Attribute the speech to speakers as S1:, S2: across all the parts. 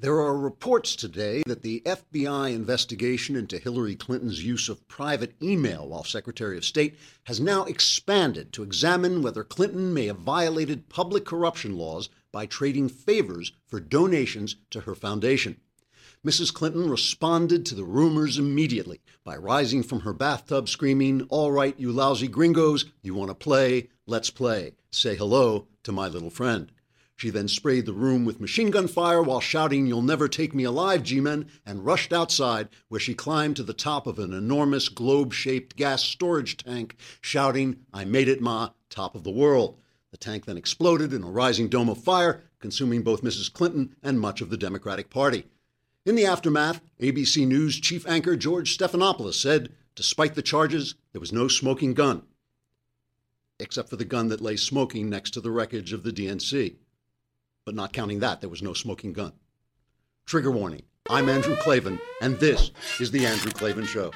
S1: There are reports today that the FBI investigation into Hillary Clinton's use of private email while Secretary of State has now expanded to examine whether Clinton may have violated public corruption laws by trading favors for donations to her foundation. Mrs. Clinton responded to the rumors immediately by rising from her bathtub screaming, "All right, you lousy gringos, you want to play? Let's play. Say hello to my little friend." She then sprayed the room with machine gun fire while shouting, "You'll never take me alive, G-men," and rushed outside, where she climbed to the top of an enormous globe-shaped gas storage tank, shouting, "I made it, Ma, top of the world." The tank then exploded in a rising dome of fire, consuming both Mrs. Clinton and much of the Democratic Party. In the aftermath, ABC News chief anchor George Stephanopoulos said, despite the charges, there was no smoking gun, except for the gun that lay smoking next to the wreckage of the DNC. But not counting that, there was no smoking gun. Trigger warning. I'm Andrew Klavan, and this is The Andrew Klavan Show.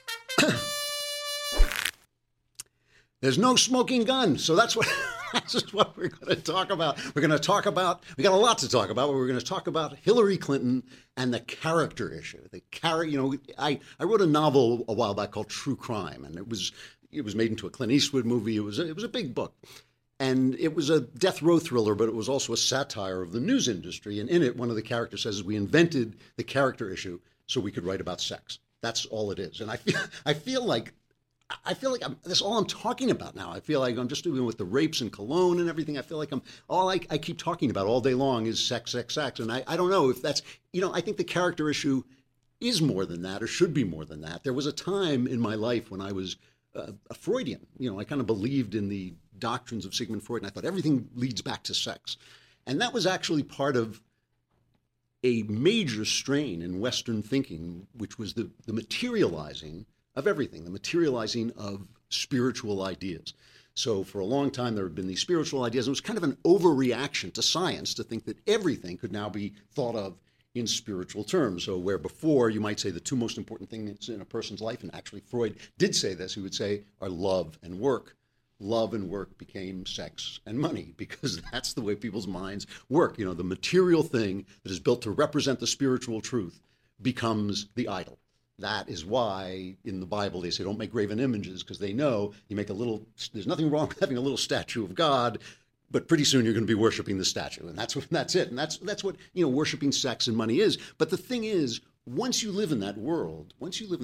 S1: There's no smoking gun, so that's what we're going to talk about. We got a lot to talk about, but we're going to talk about Hillary Clinton and the character issue. I wrote a novel a while back called True Crime, and it was made into a Clint Eastwood movie. It was a big book. And it was a death row thriller, but it was also a satire of the news industry. And in it, one of the characters says, we invented the character issue so we could write about sex. That's all it is. And I feel like that's all I'm talking about now. I feel like I'm just doing with the rapes and Cologne and everything. I feel like I keep talking about all day long is sex, sex, sex. And I don't know if that's, I think the character issue is more than that or should be more than that. There was a time in my life when I was a Freudian. I kind of believed in the doctrines of Sigmund Freud, and I thought everything leads back to sex. And that was actually part of a major strain in Western thinking, which was the materializing of everything, the materializing of spiritual ideas. So for a long time, there had been these spiritual ideas. It was kind of an overreaction to science to think that everything could now be thought of in spiritual terms. So where before you might say the two most important things in a person's life, and actually Freud did say this, he would say are love and work. Love and work became sex and money because that's the way people's minds work. The material thing that is built to represent the spiritual truth becomes the idol. That is why in the Bible they say don't make graven images, because they know there's nothing wrong with having a little statue of God, but pretty soon you're going to be worshiping the statue, and that's it. And that's what worshiping sex and money is. But the thing is, once you live in that world,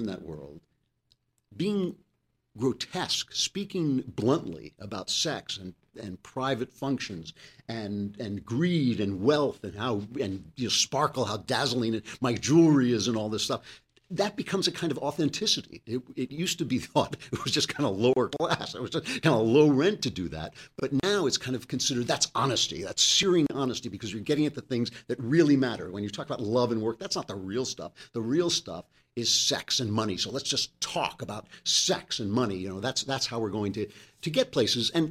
S1: being grotesque, speaking bluntly about sex and private functions and greed and wealth and sparkle, how dazzling my jewelry is and all this stuff, that becomes a kind of authenticity. It used to be thought it was just kind of lower class. It was just kind of low rent to do that. But now it's kind of considered that's honesty, that's searing honesty, because you're getting at the things that really matter. When you talk about love and work, that's not the real stuff. The real stuff is sex and money. So let's just talk about sex and money. That's how we're going to get places. And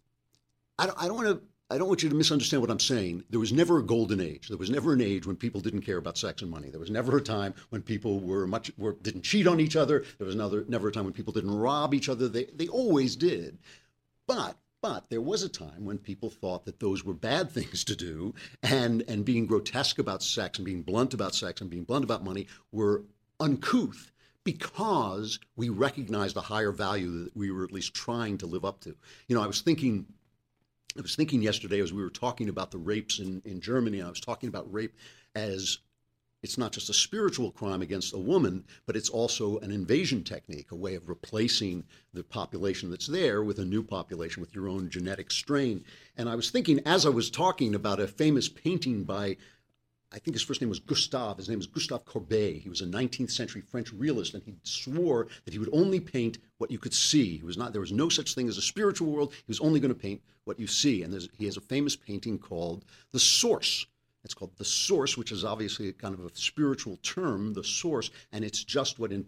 S1: I don't want you to misunderstand what I'm saying. There was never a golden age. There was never an age when people didn't care about sex and money. There was never a time when people didn't cheat on each other. There was never a time when people didn't rob each other. They always did. But there was a time when people thought that those were bad things to do, and being grotesque about sex and being blunt about sex and being blunt about money were uncouth, because we recognized a higher value that we were at least trying to live up to. I was thinking yesterday as we were talking about the rapes in Germany, I was talking about rape as it's not just a spiritual crime against a woman, but it's also an invasion technique, a way of replacing the population that's there with a new population with your own genetic strain. And I was thinking as I was talking about a famous painting by, I think his first name was Gustave. His name was Gustave Courbet. He was a 19th century French realist, and he swore that he would only paint what you could see. There was no such thing as a spiritual world. He was only going to paint what you see. And he has a famous painting called The Source. It's called The Source, which is obviously a kind of a spiritual term, the source, and it's just what in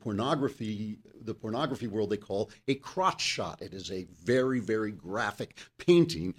S1: the pornography world they call a crotch shot. It is a very, very graphic painting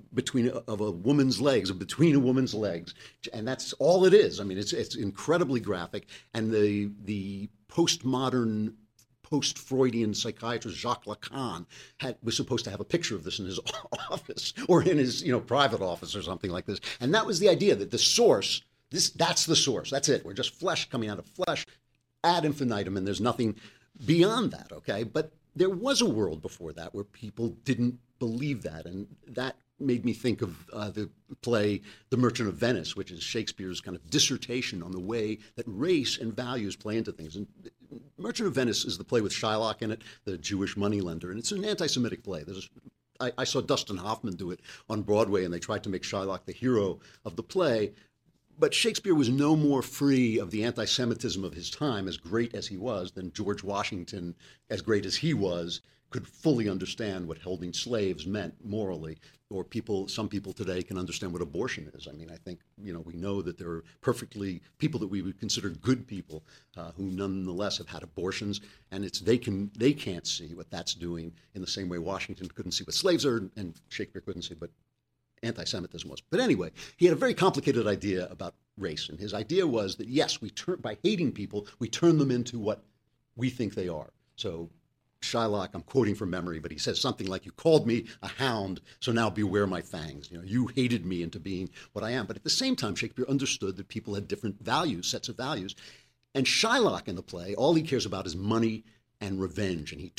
S1: of a woman's legs, between a woman's legs, and that's all it is. I mean, it's incredibly graphic, and the postmodern post-Freudian psychiatrist Jacques Lacan was supposed to have a picture of this in his office or in his private office or something like this. And that was the idea, that the source That's the source. That's it. We're just flesh coming out of flesh ad infinitum, and there's nothing beyond that, okay? But there was a world before that where people didn't believe that, and that made me think of the play The Merchant of Venice, which is Shakespeare's kind of dissertation on the way that race and values play into things. And Merchant of Venice is the play with Shylock in it, the Jewish moneylender, and it's an anti-Semitic play. I saw Dustin Hoffman do it on Broadway, and they tried to make Shylock the hero of the play. But Shakespeare was no more free of the anti-Semitism of his time, as great as he was, than George Washington, as great as he was, could fully understand what holding slaves meant morally, or some people today can understand what abortion is. I mean, I think, we know that there are perfectly people that we would consider good people who nonetheless have had abortions, and they can't see what that's doing in the same way Washington couldn't see what slaves are, and Shakespeare couldn't see what anti-Semitism was. But anyway, he had a very complicated idea about race, and his idea was that, yes, by hating people, we turn them into what we think they are. So Shylock, I'm quoting from memory, but he says something like, "You called me a hound, so now beware my fangs. You hated me into being what I am." But at the same time, Shakespeare understood that people had different values, sets of values. And Shylock in the play, all he cares about is money and revenge, and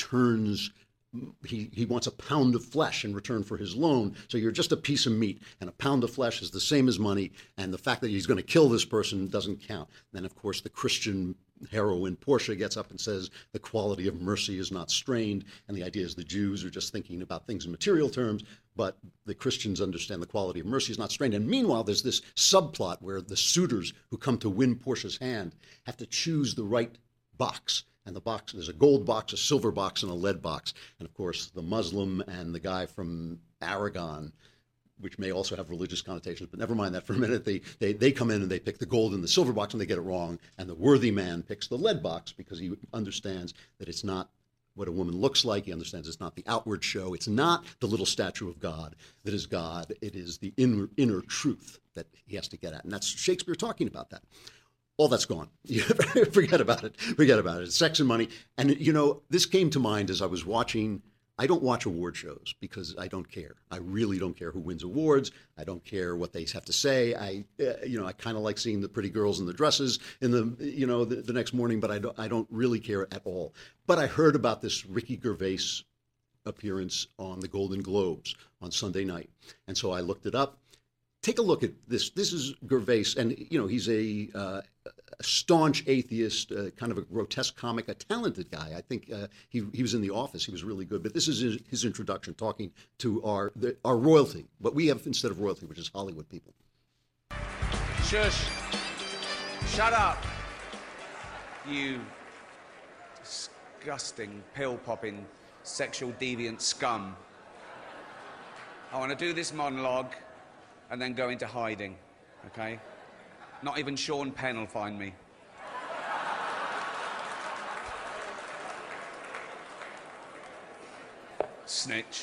S1: he wants a pound of flesh in return for his loan. So you're just a piece of meat, and a pound of flesh is the same as money, and the fact that he's going to kill this person doesn't count. Then, of course, the Christian heroine Portia gets up and says the quality of mercy is not strained, and the idea is the Jews are just thinking about things in material terms, but the Christians understand the quality of mercy is not strained. And meanwhile, there's this subplot where the suitors who come to win Portia's hand have to choose the right box. And the box, there's a gold box, a silver box, and a lead box. And of course, the Muslim and the guy from Aragon, which may also have religious connotations, but never mind that for a minute. They come in and they pick the gold and the silver box, and they get it wrong. And the worthy man picks the lead box because he understands that it's not what a woman looks like. He understands it's not the outward show. It's not the little statue of God that is God. It is the inner truth that he has to get at. And that's Shakespeare talking about that. All that's gone. Forget about it. It's sex and money. And, this came to mind as I was watching. I don't watch award shows because I don't care. I really don't care who wins awards. I don't care what they have to say. I kind of like seeing the pretty girls in the dresses in the next morning, but I don't really care at all. But I heard about this Ricky Gervais appearance on the Golden Globes on Sunday night. And so I looked it up. Take a look at this. This is Gervais, and he's a staunch atheist, kind of a grotesque comic, a talented guy. I think he was in The Office. He was really good. But this is his introduction, talking to our royalty, what we have instead of royalty, which is Hollywood people.
S2: Shush! Shut up! You disgusting, pill-popping, sexual deviant scum. I want to do this monologue and then go into hiding, okay? Not even Sean Penn will find me. Snitch.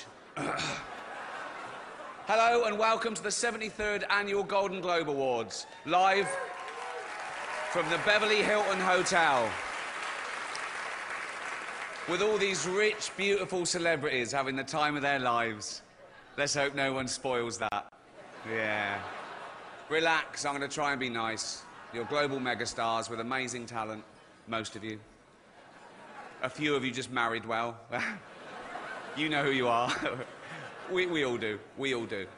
S2: Hello and welcome to the 73rd Annual Golden Globe Awards, live from the Beverly Hilton Hotel. With all these rich, beautiful celebrities having the time of their lives. Let's hope no one spoils that. Yeah. Relax, I'm going to try and be nice. You're global megastars with amazing talent, most of you. A few of you just married well. You know who you are. We all do. We all do.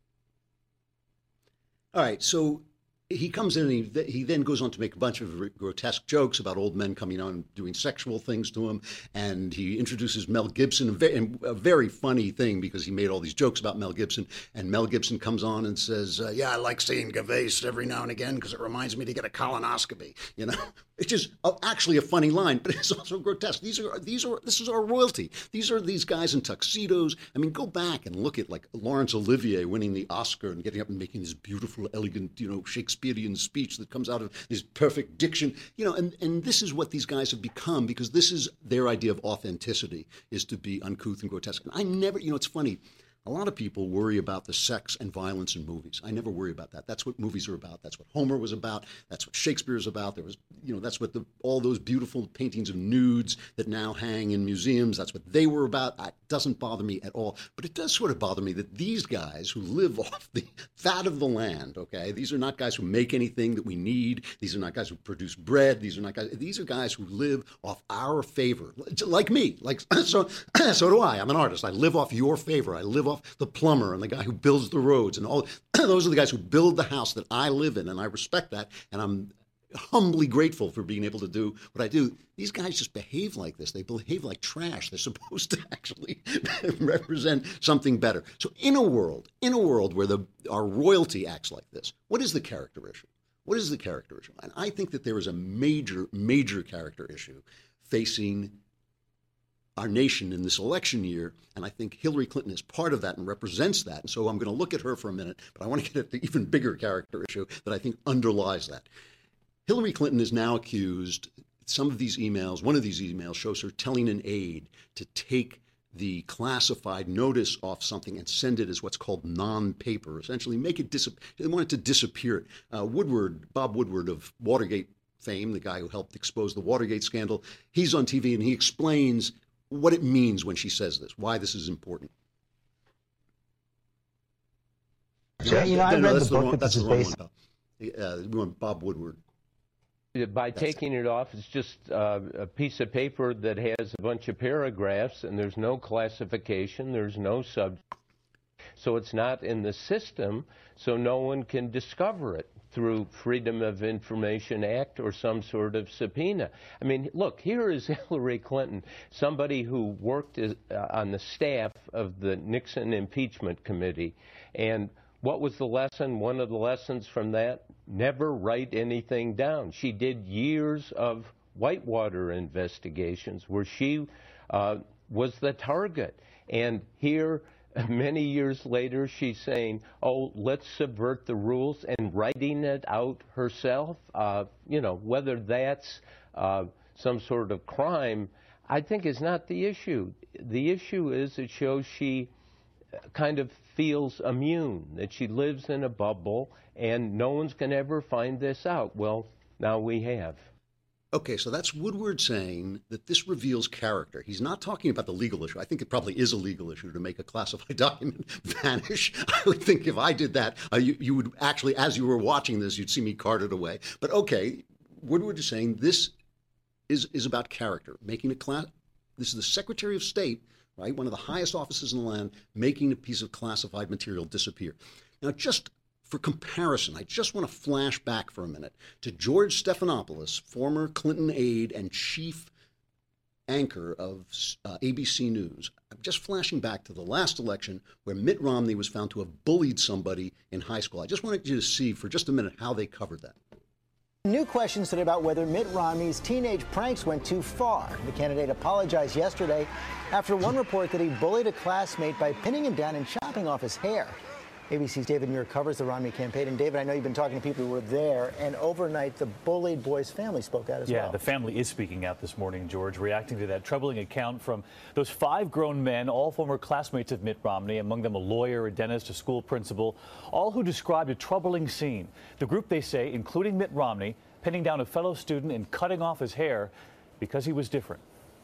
S1: All right, so he comes in and he then goes on to make a bunch of grotesque jokes about old men coming on and doing sexual things to him. And he introduces Mel Gibson, a very funny thing because he made all these jokes about Mel Gibson. And Mel Gibson comes on and says, yeah, I like seeing Gervais every now and again because it reminds me to get a colonoscopy, It's just actually a funny line, but it's also grotesque. This is our royalty. These are these guys in tuxedos. I mean, go back and look at like Laurence Olivier winning the Oscar and getting up and making this beautiful, elegant, Shakespearean speech that comes out of his perfect diction. And this is what these guys have become because this is their idea of authenticity, is to be uncouth and grotesque. And I never, it's funny. A lot of people worry about the sex and violence in movies. I never worry about that. That's what movies are about. That's what Homer was about. That's what Shakespeare's about. There was, that's what all those beautiful paintings of nudes that now hang in museums, that's what they were about. It doesn't bother me at all. But it does sort of bother me that these guys who live off the fat of the land, okay, these are not guys who make anything that we need. These are not guys who produce bread. These are guys who live off our favor, like me. So do I. I'm an artist. I live off your favor. I live off the plumber and the guy who builds the roads and all. Those are the guys who build the house that I live in, and I respect that, and I'm humbly grateful for being able to do what I do. These guys just behave like this. They behave like trash. They're supposed to actually represent something better. So in a world where our royalty acts like this, what is the character issue? What is the character issue? And I think that there is a major, major character issue facing our nation in this election year, and I think Hillary Clinton is part of that and represents that. And so I'm going to look at her for a minute, but I want to get at the even bigger character issue that I think underlies that. Hillary Clinton is now accused, one of these emails shows her telling an aide to take the classified notice off something and send it as what's called non-paper, essentially make it they want it to disappear. Bob Woodward of Watergate fame, the guy who helped expose the Watergate scandal, he's on TV and he explains what it means when she says this, why this is important.
S3: I read the book that this is based on.
S1: We want Bob Woodward.
S4: By taking it off, it's just a piece of paper that has a bunch of paragraphs, and there's no classification, there's no subject. So it's not in the system, so no one can discover it through Freedom of Information Act or some sort of subpoena. I mean, look, here is Hillary Clinton, somebody who worked on the staff of the Nixon Impeachment Committee. And what was the lesson? One of the lessons from that? Never write anything down. She did years of Whitewater investigations where she was the target. And here, many years later, she's saying, oh, let's subvert the rules, and writing it out herself. Whether that's some sort of crime, I think is not the issue. The issue is it shows she kind of feels immune, that she lives in a bubble and no one's going to ever find this out. Well, now we have.
S1: Okay, so that's Woodward saying that this reveals character. He's not talking about the legal issue. I think it probably is a legal issue to make a classified document vanish. I would think if I did that, you would actually, as you were watching this, you'd see me carted away. But okay, Woodward is saying this is about character, making this is the Secretary of State, right, one of the highest offices in the land, making a piece of classified material disappear. Now, just for comparison, I just want to flash back for a minute to George Stephanopoulos, former Clinton aide and chief anchor of ABC News. I'm just flashing back to the last election where Mitt Romney was found to have bullied somebody in high school. I just wanted you to see for just a minute how they covered that.
S3: New questions today about whether Mitt Romney's teenage pranks went too far. The candidate apologized yesterday after one report that he bullied a classmate by pinning him down and chopping off his hair. ABC's David Muir covers the Romney campaign. And David, I know you've been talking to people who were there, and overnight the bullied boy's family spoke out as well.
S5: Yeah, the family is speaking out this morning, George, reacting to that troubling account from those 5 grown men, all former classmates of Mitt Romney, among them a lawyer, a dentist, a school principal, all who described a troubling scene. The group, they say, including Mitt Romney, pinning down a fellow student and cutting off his hair because he was different.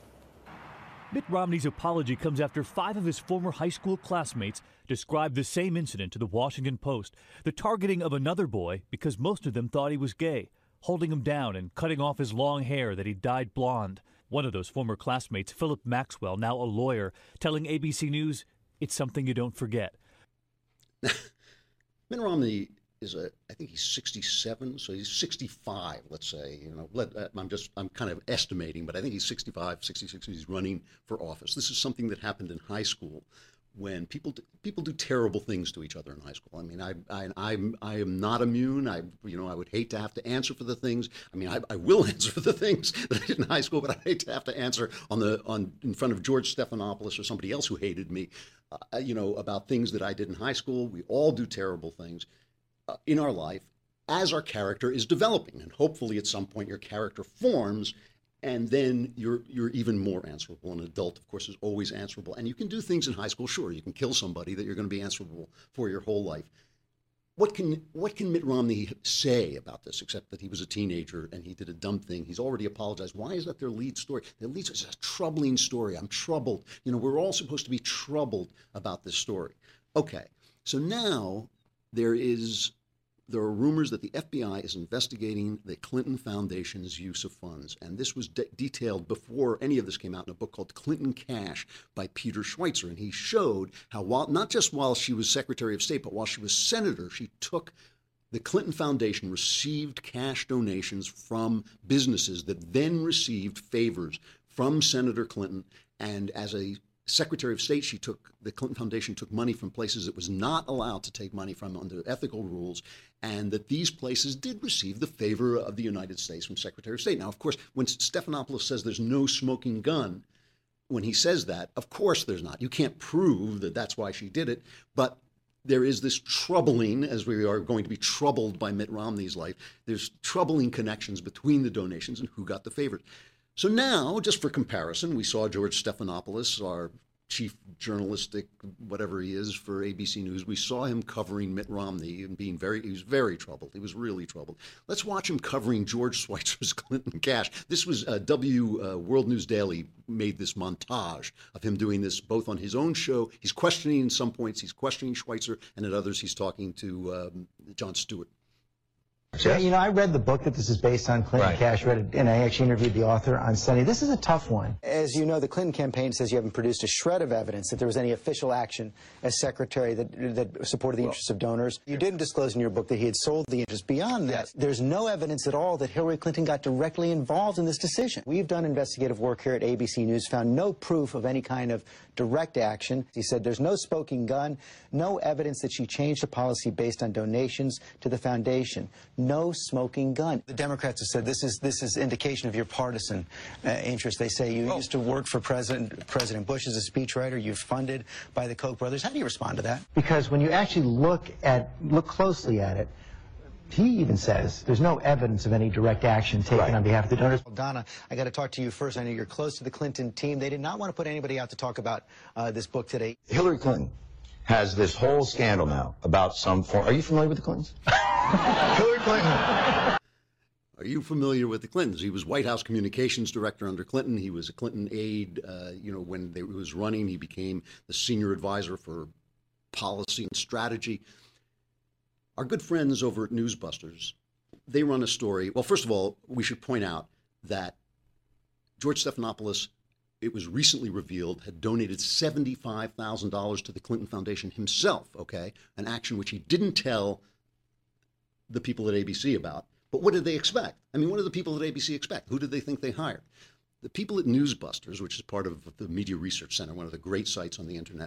S6: Mitt Romney's apology comes after 5 of his former high school classmates described the same incident to the Washington Post, the targeting of another boy because most of them thought he was gay, holding him down and cutting off his long hair that he dyed blonde. One of those former classmates, Philip Maxwell, now a lawyer, telling ABC News, it's something you don't forget.
S1: Mitt Romney I think he's 67, so he's 65, let's say. I'm kind of estimating, but I think he's 65, 66. He's running for office. This is something that happened in high school when people do terrible things to each other in high school. I mean, I am not immune. I would hate to have to answer for the things. I mean, I will answer for the things that I did in high school, but I hate to have to answer in front of George Stephanopoulos or somebody else who hated me, about things that I did in high school. We all do terrible things in our life as our character is developing. And hopefully at some point your character forms And then you're even more answerable. An adult, of course, is always answerable. And you can do things in high school. Sure, you can kill somebody that you're going to be answerable for your whole life. What can Mitt Romney say about this, except that he was a teenager and he did a dumb thing? He's already apologized. Why is that their lead story? Their lead story is a troubling story. I'm troubled. We're all supposed to be troubled about this story. Okay, so now there are rumors that the FBI is investigating the Clinton Foundation's use of funds. And this was detailed before any of this came out in a book called Clinton Cash by Peter Schweitzer. And he showed how, not just while she was Secretary of State, but while she was senator, she took the Clinton Foundation, received cash donations from businesses that then received favors from Senator Clinton. And as a Secretary of State, the Clinton Foundation took money from places it was not allowed to take money from under ethical rules, and that these places did receive the favor of the United States from Secretary of State. Now, of course, when Stephanopoulos says there's no smoking gun, when he says that, of course there's not. You can't prove that that's why she did it, but there is this troubling, as we are going to be troubled by Mitt Romney's life, there's troubling connections between the donations and who got the favors. So now, just for comparison, we saw George Stephanopoulos, our chief journalistic, whatever he is for ABC News. We saw him covering Mitt Romney and he was very troubled. He was really troubled. Let's watch him covering George Schweitzer's Clinton Cash. This was World News Daily made this montage of him doing this both on his own show. He's questioning in some points, he's questioning Schweitzer, and at others he's talking to Jon Stewart.
S3: Yeah, I read the book that this is based on, Clinton Cash, read it, and I actually interviewed the author on Sunday. This is a tough one. As you know, the Clinton campaign says you haven't produced a shred of evidence that there was any official action as secretary that supported the interests of donors. You didn't disclose in your book that he had sold the interest. Beyond that, there's no evidence at all that Hillary Clinton got directly involved in this decision. We've done investigative work here at ABC News, found no proof of any kind of direct action. He said there's no smoking gun, no evidence that she changed a policy based on donations to the foundation. No smoking gun. The Democrats have said this is indication of your partisan interest. They say you used to work for President Bush as a speechwriter. You're funded by the Koch brothers. How do you respond to that? Because when you actually look closely at it, he even says there's no evidence of any direct action taken on behalf of the donors. Donna, I got to talk to you first. I know you're close to the Clinton team. They did not want to put anybody out to talk about this book today.
S7: Hillary Clinton has this whole scandal now about some form. Are you familiar with the Clintons? Hillary Clinton.
S1: Are you familiar with the Clintons? He was White House communications director under Clinton. He was a Clinton aide. When he was running, he became the senior advisor for policy and strategy. Our good friends over at Newsbusters, they run a story. Well, first of all, we should point out that George Stephanopoulos, it was recently revealed, had donated $75,000 to the Clinton Foundation himself, an action which he didn't tell the people at ABC about. But what did they expect? I mean, what do the people at ABC expect? Who did they think they hired? The people at Newsbusters, which is part of the Media Research Center, one of the great sites on the internet,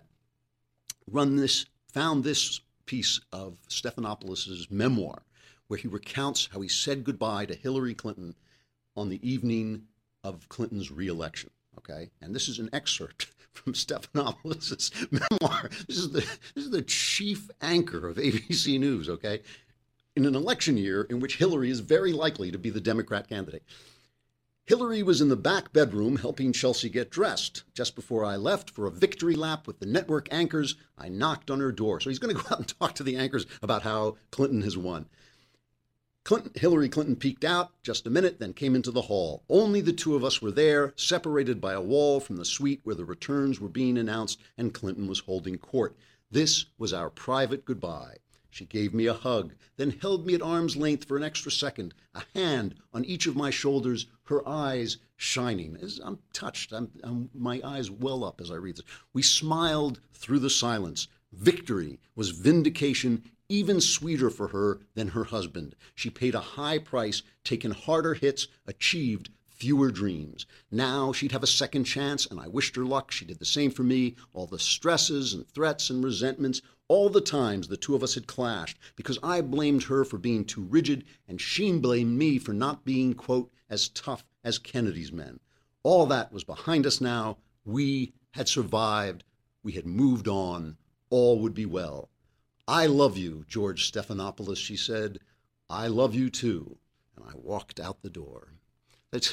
S1: found this piece of Stephanopoulos' memoir, where he recounts how he said goodbye to Hillary Clinton on the evening of Clinton's re-election. And this is an excerpt from Stephanopoulos' memoir. This is the chief anchor of ABC News, in an election year in which Hillary is very likely to be the Democrat candidate. Hillary was in the back bedroom helping Chelsea get dressed. Just before I left for a victory lap with the network anchors, I knocked on her door. So he's going to go out and talk to the anchors about how Clinton has won. Hillary Clinton peeked out just a minute, then came into the hall. Only the two of us were there, separated by a wall from the suite where the returns were being announced and Clinton was holding court. This was our private goodbye. She gave me a hug, then held me at arm's length for an extra second, a hand on each of my shoulders, her eyes shining. I'm touched. My eyes well up as I read this. We smiled through the silence. Victory was vindication, even sweeter for her than her husband. She paid a high price, taken harder hits, achieved fewer dreams. Now she'd have a second chance, and I wished her luck. She did the same for me. All the stresses and threats and resentments, all the times the two of us had clashed, because I blamed her for being too rigid, and she blamed me for not being, quote, as tough as Kennedy's men. All that was behind us now. We had survived. We had moved on. All would be well. I love you, George Stephanopoulos, she said. I love you too. And I walked out the door. That's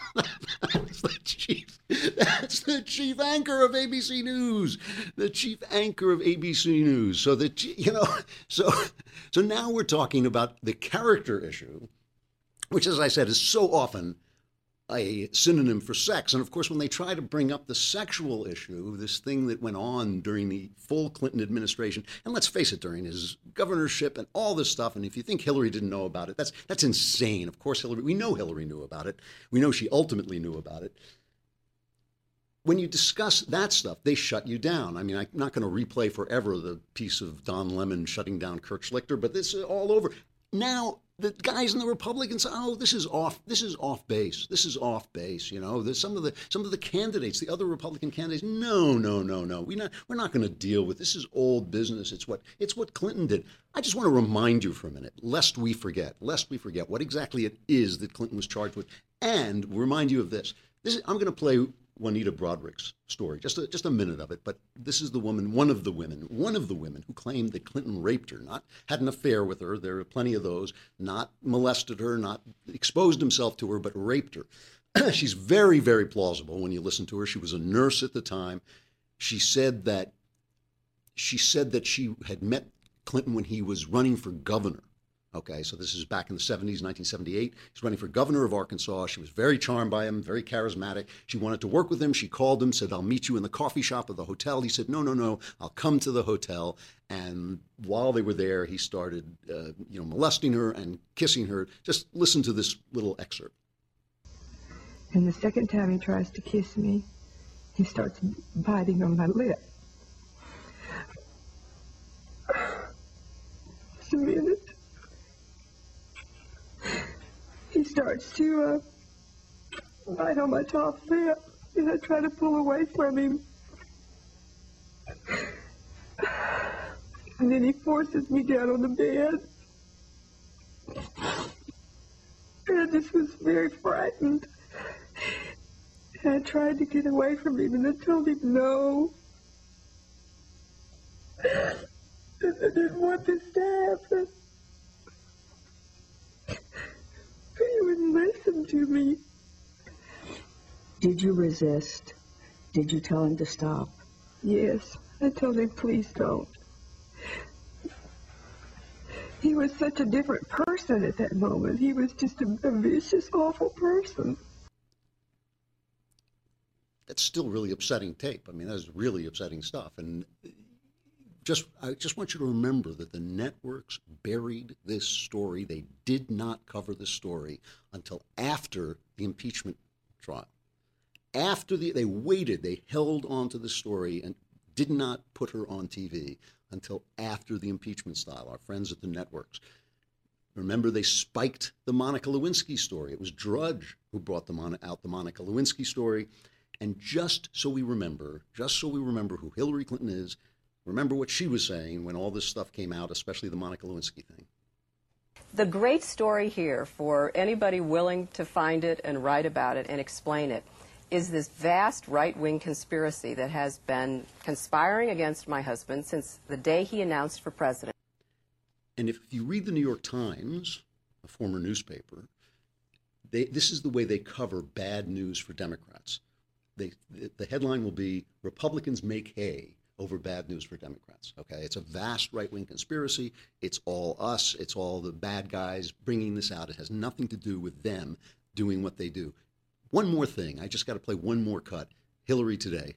S1: that's the chief anchor of ABC News. The chief anchor of ABC News. So that, you know, so now we're talking about the character issue, which, as I said, is so often a synonym for sex. And of course, when they try to bring up the sexual issue, this thing that went on during the full Clinton administration, and let's face it, during his governorship and all this stuff, and if you think Hillary didn't know about it, that's insane. Of course, we know Hillary knew about it. We know she ultimately knew about it. When you discuss that stuff, they shut you down. I mean, I'm not going to replay forever the piece of Don Lemon shutting down Kurt Schlichter, but this is all over. Now, the guys in the Republicans, oh, this is off base. This is off base. You know, there's some of the candidates, the other Republican candidates. No. We're not going to deal with this. Is old business. It's what Clinton did. I just want to remind you for a minute, lest we forget what exactly it is that Clinton was charged with, and remind you of this. I'm going to play Juanita Broaddrick's story, just a minute of it, but this is the woman, one of the women who claimed that Clinton raped her, not had an affair with her, there are plenty of those, not molested her, not exposed himself to her, but raped her. She's very, very plausible when you listen to her. She was a nurse at the time. She said that she had met Clinton when he was running for governor. Okay, so this is back in the 70s, 1978. He's running for governor of Arkansas. She was very charmed by him, very charismatic. She wanted to work with him. She called him, said, I'll meet you in the coffee shop of the hotel. He said, no, I'll come to the hotel. And while they were there, he started molesting her and kissing her. Just listen to this little excerpt.
S8: And the second time he tries to kiss me, he starts biting on my lip. Just a minute. He starts to bite on my top lip, and I try to pull away from him. And then he forces me down on the bed. And I just was very frightened. And I tried to get away from him, and I told him no. And I didn't want this to happen. He wouldn't listen to me.
S9: Did you resist? Did you tell him to stop?
S8: Yes, I told him, please don't. He was such a different person at that moment. He was just a vicious, awful person.
S1: That's still really upsetting tape. I mean, that is really upsetting stuff. And I just want you to remember that the networks buried this story. They did not cover this story until after the impeachment trial. They waited, they held on to the story and did not put her on TV until after the impeachment style, our friends at the networks. Remember, they spiked the Monica Lewinsky story. It was Drudge who brought out the Monica Lewinsky story. And just so we remember who Hillary Clinton is, remember what she was saying when all this stuff came out, especially the Monica Lewinsky thing.
S10: The great story here, for anybody willing to find it and write about it and explain it, is this vast right-wing conspiracy that has been conspiring against my husband since the day he announced for president.
S1: And if you read the New York Times, a former newspaper, this is the way they cover bad news for Democrats. The headline will be, Republicans make hay over bad news for Democrats. Okay, it's a vast right-wing conspiracy. It's all us. It's all the bad guys bringing this out. It has nothing to do with them doing what they do. One more thing. I just got to play one more cut. Hillary today.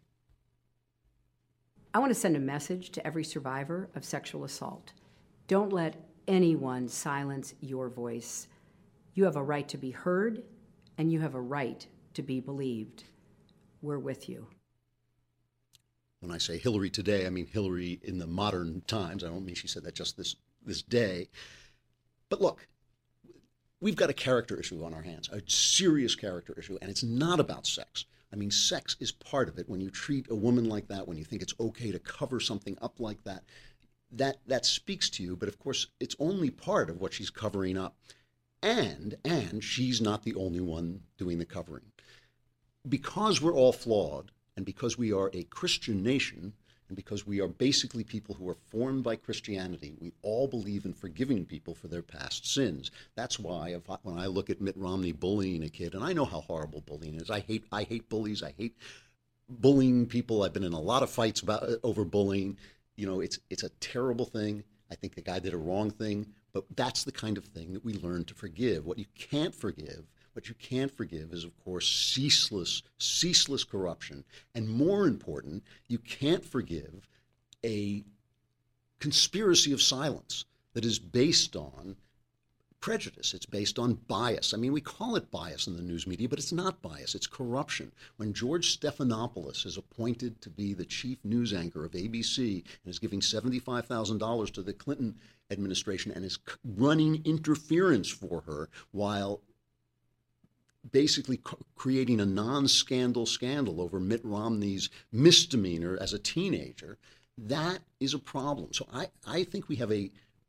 S11: I want to send a message to every survivor of sexual assault. Don't let anyone silence your voice. You have a right to be heard, and you have a right to be believed. We're with you.
S1: When I say Hillary today, I mean Hillary in the modern times. I don't mean she said that just this day. But look, we've got a character issue on our hands, a serious character issue, and it's not about sex. I mean, sex is part of it. When you treat a woman like that, when you think it's okay to cover something up like that, that speaks to you. But of course, it's only part of what she's covering up. And she's not the only one doing the covering. Because we're all flawed, and because we are a Christian nation, and because we are basically people who are formed by Christianity, we all believe in forgiving people for their past sins. That's why when I look at Mitt Romney bullying a kid, and I know how horrible bullying is. I hate bullies. I hate bullying people. I've been in a lot of fights over bullying. You know, it's a terrible thing. I think the guy did a wrong thing, but that's the kind of thing that we learn to forgive. What you can't forgive is, of course, ceaseless corruption. And more important, you can't forgive a conspiracy of silence that is based on prejudice. It's based on bias. I mean, we call it bias in the news media, but it's not bias. It's corruption. When George Stephanopoulos is appointed to be the chief news anchor of ABC and is giving $75,000 to the Clinton administration and is running interference for her while basically creating a non-scandal scandal over Mitt Romney's misdemeanor as a teenager, that is a problem. So I think we have a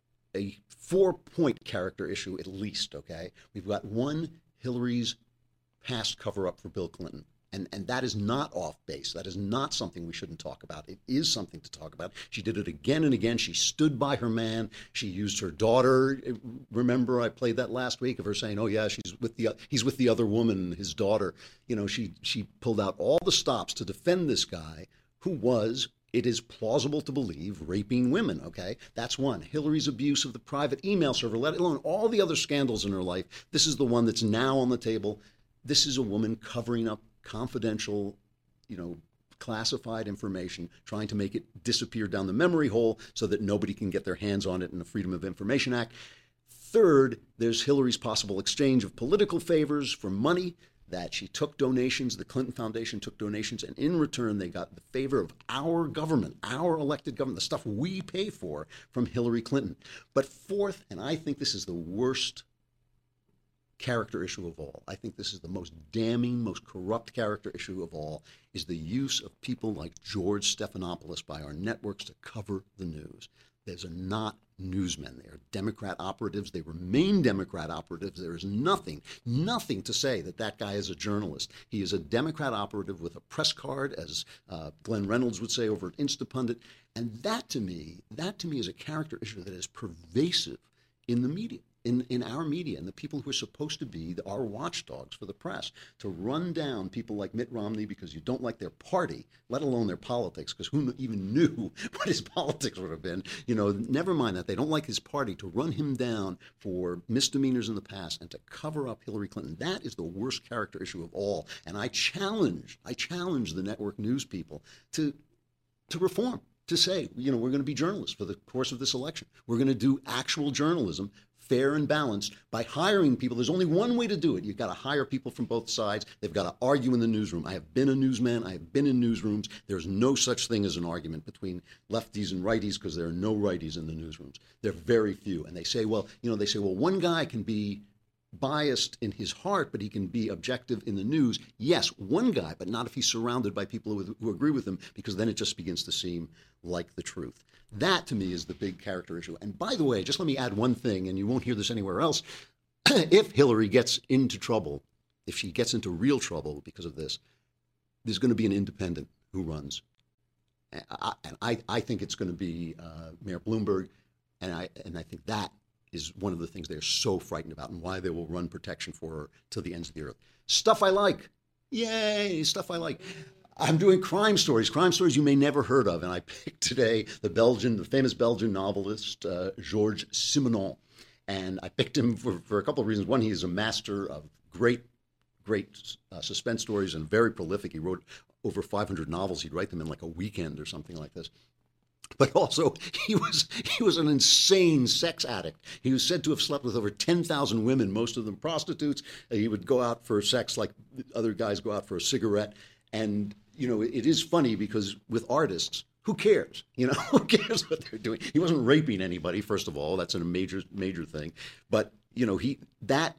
S1: 4-point character issue at least, okay? We've got one, Hillary's past cover-up for Bill Clinton. And that is not off base. That is not something we shouldn't talk about. It is something to talk about. She did it again and again. She stood by her man. She used her daughter. Remember, I played that last week of her saying, "Oh yeah, he's with the other woman, his daughter." You know, she pulled out all the stops to defend this guy who was, it is plausible to believe, raping women, okay? That's one. Hillary's abuse of the private email server, let alone all the other scandals in her life. This is the one that's now on the table. This is a woman covering up confidential, classified information, trying to make it disappear down the memory hole so that nobody can get their hands on it in the Freedom of Information Act. Third, there's Hillary's possible exchange of political favors for money, that she took donations, the Clinton Foundation took donations, and in return they got the favor of our government, our elected government, the stuff we pay for, from Hillary Clinton. But fourth, and I think this is the worst character issue of all, I think this is the most damning, most corrupt character issue of all, is the use of people like George Stephanopoulos by our networks to cover the news. Those are not newsmen. They are Democrat operatives. They remain Democrat operatives. There is nothing to say that guy is a journalist. He is a Democrat operative with a press card, as Glenn Reynolds would say over at Instapundit. And that to me is a character issue that is pervasive in the media. In our media, and the people who are supposed to be our watchdogs for the press, to run down people like Mitt Romney because you don't like their party, let alone their politics, because who even knew what his politics would have been? Never mind that. They don't like his party. To run him down for misdemeanors in the past and to cover up Hillary Clinton, that is the worst character issue of all. And I challenge the network news people to reform, to say, we're going to be journalists for the course of this election. We're going to do actual journalism, fair and balanced, by hiring people. There's only one way to do it. You've got to hire people from both sides. They've got to argue in the newsroom. I have been a newsman. I have been in newsrooms. There's no such thing as an argument between lefties and righties, because there are no righties in the newsrooms. There are very few. And they say, well, one guy can be biased in his heart, but he can be objective in the news. Yes, one guy, but not if he's surrounded by people who agree with him, because then it just begins to seem like the truth. That, to me, is the big character issue. And by the way, just let me add one thing, and you won't hear this anywhere else. If Hillary gets into trouble, if she gets into real trouble because of this, there's going to be an independent who runs. And I think it's going to be Mayor Bloomberg, and I think that is one of the things they're so frightened about, and why they will run protection for her till the ends of the earth. Stuff I like. Yay, stuff I like. I'm doing crime stories you may never heard of, and I picked today the famous Belgian novelist Georges Simenon, and I picked him for a couple of reasons. One, he is a master of great suspense stories and very prolific. He wrote over 500 novels. He'd write them in like a weekend or something like this. But also, he was an insane sex addict. He was said to have slept with over 10,000 women, most of them prostitutes. He would go out for sex like other guys go out for a cigarette. And it is funny because with artists, who cares? Who cares what they're doing? He wasn't raping anybody, first of all. That's a major thing. But that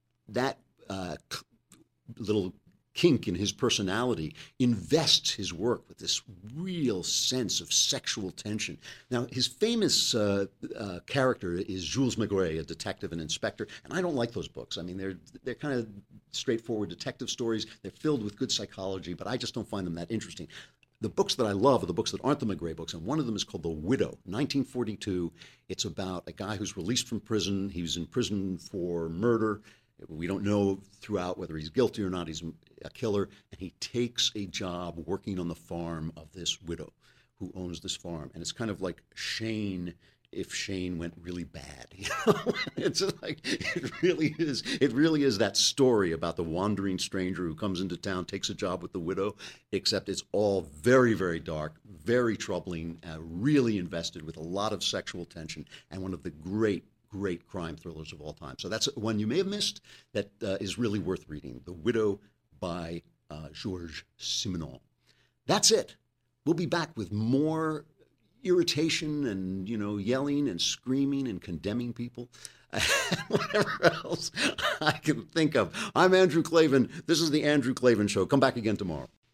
S1: little kink in his personality invests his work with this real sense of sexual tension. Now, his famous character is Jules Maigret, a detective and inspector, and I don't like those books. I mean, they're kind of straightforward detective stories. They're filled with good psychology, but I just don't find them that interesting. the books that I love are the books that aren't the Maigret books, and one of them is called The Widow, 1942. It's about a guy who's released from prison. He was in prison for murder. We don't know throughout whether he's guilty or not. He's a killer, and he takes a job working on the farm of this widow who owns this farm. And it's kind of like Shane if Shane went really bad. It's just like it really is that story about the wandering stranger who comes into town, takes a job with the widow, except it's all very, very dark, very troubling, really invested with a lot of sexual tension, and one of the great crime thrillers of all time. So that's one you may have missed that is really worth reading, The Widow by Georges Simenon. That's it. We'll be back with more irritation and, yelling and screaming and condemning people. Whatever else I can think of. I'm Andrew Klavan. This is The Andrew Klavan Show. Come back again tomorrow.